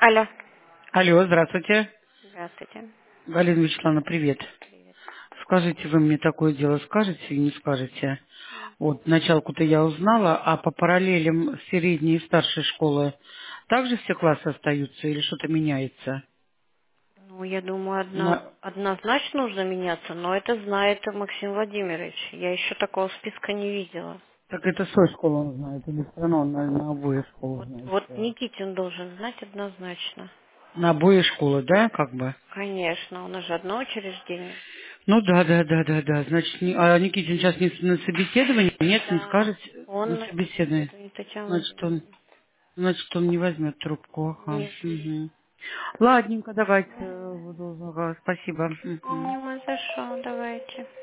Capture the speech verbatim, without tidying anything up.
Алло. Алло, здравствуйте. Здравствуйте. Галина Вячеславовна, привет. Привет. Скажите, вы мне такое дело скажете или не скажете? Вот, началку-то я узнала, а по параллелям средней и старшей школы также все классы остаются или что-то меняется? Ну, я думаю, одно, На- однозначно нужно меняться, но это знает Максим Владимирович. Я еще такого списка не видела. Так это свою школу он знает, или все равно он на, на обои школы Вот, знает вот все? Никитин должен знать однозначно. На обои школы, да, как бы? Конечно, у нас же одно учреждение. Ну да, да, да, да, да. Значит, не- а Никитин сейчас не с- на собеседовании? Нет, не Да, скажет на он на собеседовании. собеседовании Татьяна Значит, он Владимировна. Значит, он не возьмет трубку. Ага. Нет. Мгм. Ладненько, давайте. Мгм. э, буду- ага, спасибо. Мгм. Не за что, давайте.